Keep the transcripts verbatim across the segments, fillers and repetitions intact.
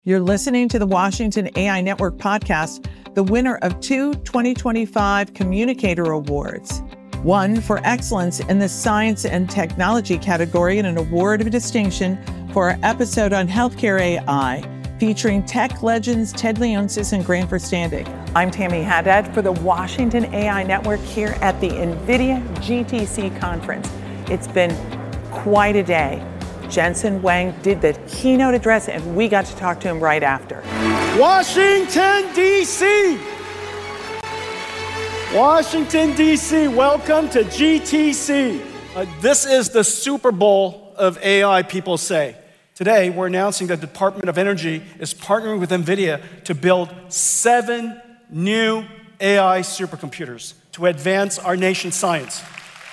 You're listening to the Washington A I Network podcast, the winner of two twenty twenty-five Communicator Awards. One for excellence in the science and technology category and an award of distinction for our episode on healthcare A I, featuring tech legends Ted Leonsis and Grant Verstandig. I'm Tammy Haddad for the Washington A I Network here at the NVIDIA G T C conference. It's been quite a day. Jensen Huang did the keynote address, and we got to talk to him right after. Washington, D C Washington, D C, welcome to G T C. Uh, this is the Super Bowl of A I, people say. Today, we're announcing that the Department of Energy is partnering with NVIDIA to build seven new A I supercomputers to advance our nation's science.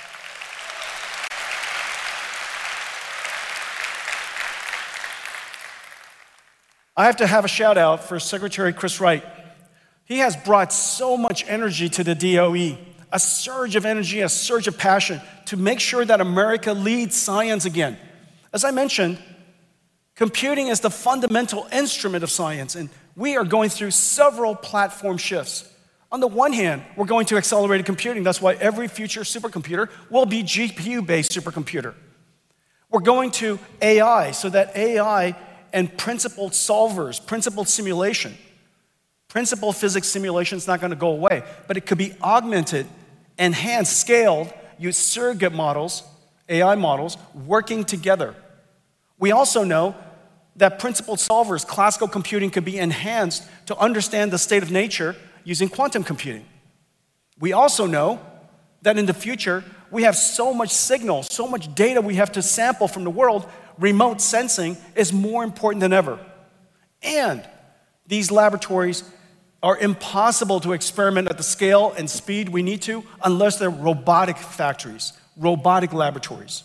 I have to have a shout out for Secretary Chris Wright. He has brought so much energy to the D O E, a surge of energy, a surge of passion to make sure that America leads science again. As I mentioned, computing is the fundamental instrument of science, and we are going through several platform shifts. On the one hand, we're going to accelerated computing. That's why every future supercomputer will be G P U-based supercomputer. We're going to A I, so that A I and principled solvers, principled simulation. Principled physics simulation is not going to go away, but it could be augmented, enhanced, scaled, use surrogate models, A I models, working together. We also know that principled solvers, classical computing, could be enhanced to understand the state of nature using quantum computing. We also know that in the future, we have so much signal, so much data we have to sample from the world. Remote sensing is more important than ever. And these laboratories are impossible to experiment at the scale and speed we need to unless they're robotic factories, robotic laboratories.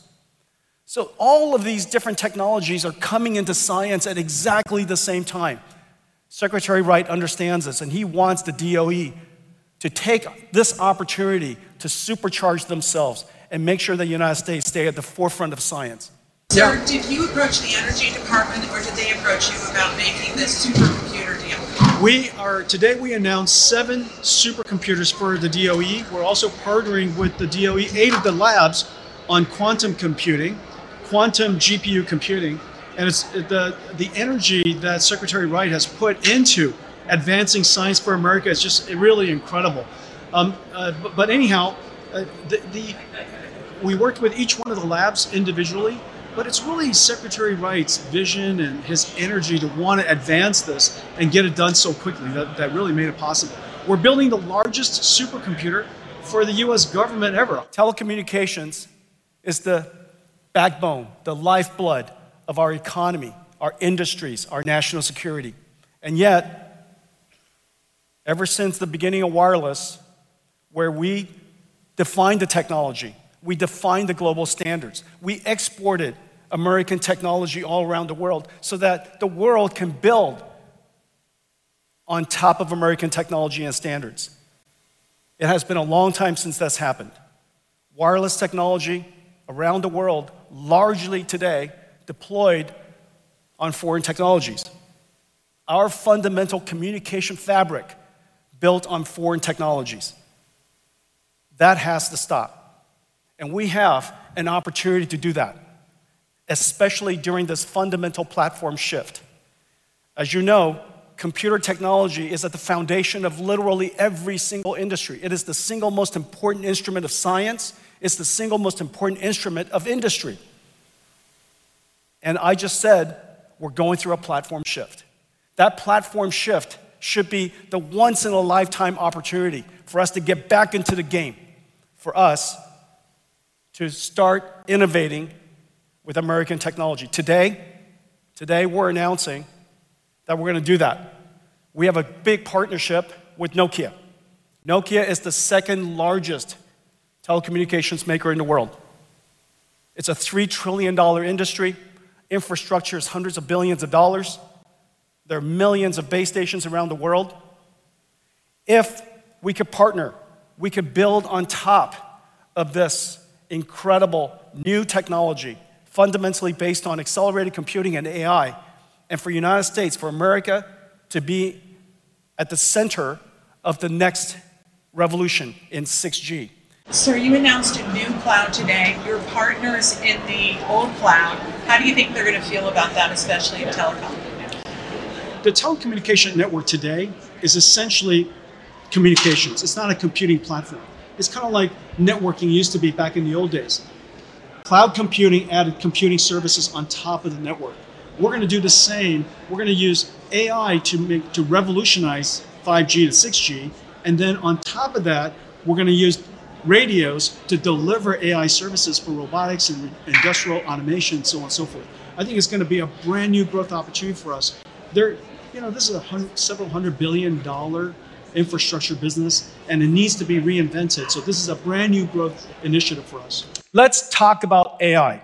So all of these different technologies are coming into science at exactly the same time. Secretary Wright understands this, and he wants the D O E to take this opportunity to supercharge themselves and make sure the United States stay at the forefront of science. Sir, yeah. Did you approach the Energy Department, or did they approach you about making this supercomputer deal? We are, today we announced seven supercomputers for the D O E. We're also partnering with the D O E, eight of the labs, on quantum computing, quantum G P U computing. And it's the, the energy that Secretary Wright has put into advancing science for America is just really incredible. Um, uh, but, but anyhow, uh, the, the, we worked with each one of the labs individually. But it's really Secretary Wright's vision and his energy to want to advance this and get it done so quickly that, that really made it possible. We're building the largest supercomputer for the U S government ever. Telecommunications is the backbone, the lifeblood of our economy, our industries, our national security. And yet, ever since the beginning of wireless, where we defined the technology, we defined the global standards. We exported American technology all around the world so that the world can build on top of American technology and standards. It has been a long time since that's happened. Wireless technology around the world, largely today, deployed on foreign technologies. Our fundamental communication fabric built on foreign technologies. That has to stop. And we have an opportunity to do that, especially during this fundamental platform shift. As you know, computer technology is at the foundation of literally every single industry. It is the single most important instrument of science. It's the single most important instrument of industry. And I just said, we're going through a platform shift. That platform shift should be the once-in-a-lifetime opportunity for us to get back into the game, for us to start innovating with American technology. Today, today we're announcing that we're going to do that. We have a big partnership with Nokia. Nokia is the second largest telecommunications maker in the world. It's a three trillion dollars industry. Infrastructure is hundreds of billions of dollars. There are millions of base stations around the world. If we could partner, we could build on top of this incredible new technology, fundamentally based on accelerated computing and A I, and for the United States, for America to be at the center of the next revolution in six G. Sir, you announced a new cloud today. Your partners in the old cloud, how do you think they're going to feel about that, especially in telecom? The telecommunication network today is essentially communications. It's not a computing platform. It's kind of like networking used to be back in the old days. Cloud computing added computing services on top of the network. We're going to do the same. We're going to use A I to make to revolutionize five G to six G, and then on top of that, we're going to use radios to deliver A I services for robotics and industrial automation, so on and so forth. I think it's going to be a brand new growth opportunity for us. There, you know, this is a hundred, several hundred billion dollar infrastructure business, and it needs to be reinvented. So this is a brand new growth initiative for us. Let's talk about A I.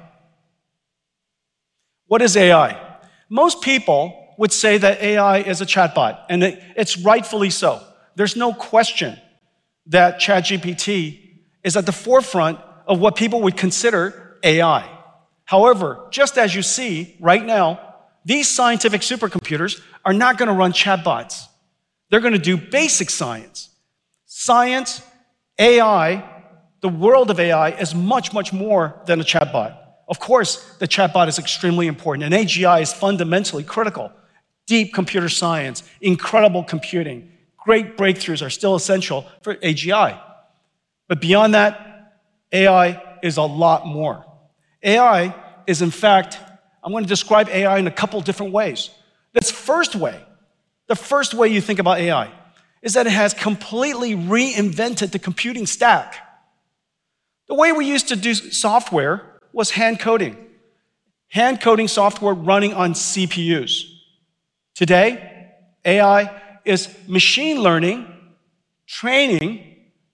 What is A I? Most people would say that A I is a chatbot, and it, it's rightfully so. There's no question that ChatGPT is at the forefront of what people would consider A I. However, just as you see right now, these scientific supercomputers are not going to run chatbots. They're going to do basic science. Science, A I, the world of A I is much, much more than a chatbot. Of course, the chatbot is extremely important, and A G I is fundamentally critical. Deep computer science, incredible computing, great breakthroughs are still essential for A G I. But beyond that, A I is a lot more. A I is, in fact, I'm going to describe A I in a couple different ways. This first way, the first way you think about A I is that it has completely reinvented the computing stack. The way we used to do software was hand coding. Hand coding software running on C P Us. Today, A I is machine learning, training,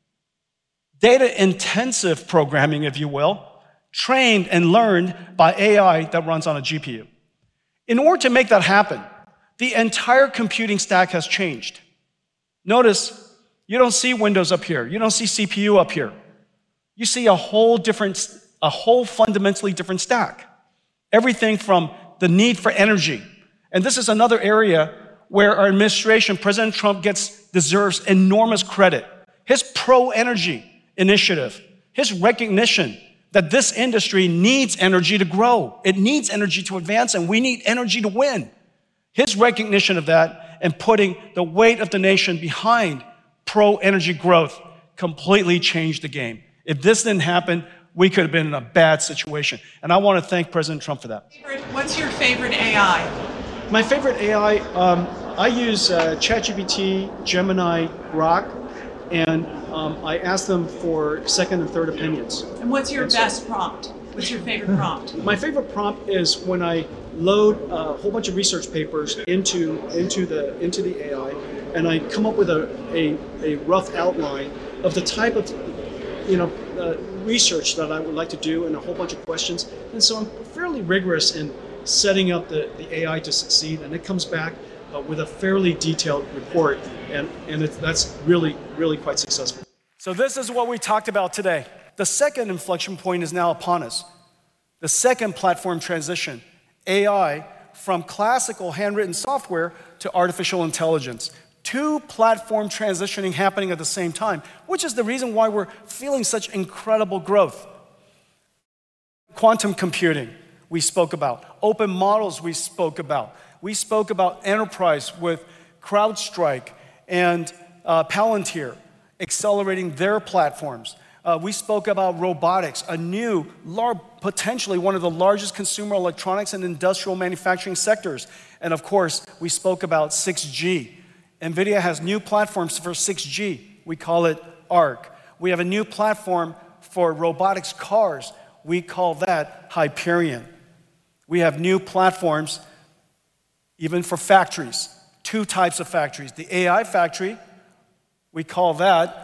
data-intensive programming, if you will, trained and learned by A I that runs on a G P U. In order to make that happen, the entire computing stack has changed. Notice, you don't see Windows up here. You don't see C P U up here. You see a whole different, a whole fundamentally different stack. Everything from the need for energy. And this is another area where our administration, President Trump, gets, deserves enormous credit. His pro-energy initiative, his recognition that this industry needs energy to grow. It needs energy to advance, and we need energy to win. His recognition of that and putting the weight of the nation behind pro-energy growth completely changed the game. If this didn't happen, we could have been in a bad situation. And I want to thank President Trump for that. What's your favorite A I? My favorite A I, um, I use uh, ChatGPT, Gemini, Grok, and um, I ask them for second and third opinions. And what's your And best so, prompt? What's your favorite prompt? My favorite prompt is when I load a whole bunch of research papers into into the into the A I, and I come up with a a, a rough outline of the type of you know uh, research that I would like to do, and a whole bunch of questions. And so I'm fairly rigorous in setting up the, the A I to succeed, and it comes back uh, with a fairly detailed report, and and it's, that's really really quite successful. So this is what we talked about today. The second inflection point is now upon us. The second platform transition, A I from classical handwritten software to artificial intelligence. Two platform transitioning happening at the same time, which is the reason why we're feeling such incredible growth. Quantum computing, we spoke about. Open models, we spoke about. We spoke about enterprise with CrowdStrike and uh, Palantir accelerating their platforms. Uh, we spoke about robotics, a new, large, potentially one of the largest consumer electronics and industrial manufacturing sectors. And of course, we spoke about six G. NVIDIA has new platforms for six G. We call it ARC. We have a new platform for robotics cars. We call that Hyperion. We have new platforms even for factories, two types of factories. The A I factory, we call that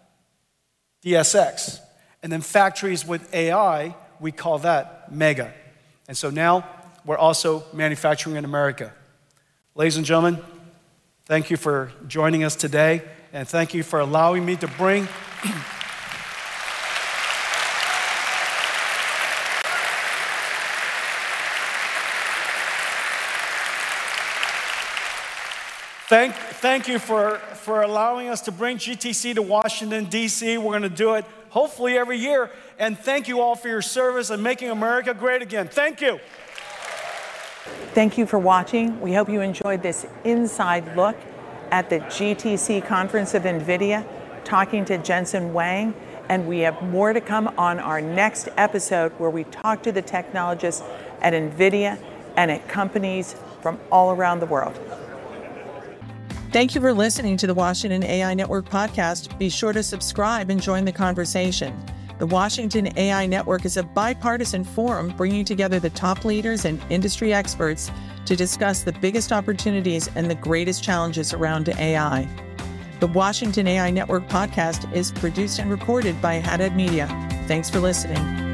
D S X. And then factories with A I, we call that Mega. And so now we're also manufacturing in America. Ladies and gentlemen, thank you for joining us today, and thank you for allowing me to bring Thank, thank you for, for allowing us to bring G T C to Washington, D C We're going to do it hopefully every year. And thank you all for your service and making America great again. Thank you. Thank you for watching. We hope you enjoyed this inside look at the G T C conference of NVIDIA, talking to Jensen Huang. And we have more to come on our next episode where we talk to the technologists at NVIDIA and at companies from all around the world. Thank you for listening to the Washington A I Network podcast. Be sure to subscribe and join the conversation. The Washington A I Network is a bipartisan forum bringing together the top leaders and industry experts to discuss the biggest opportunities and the greatest challenges around A I. The Washington A I Network podcast is produced and recorded by Haddad Media. Thanks for listening.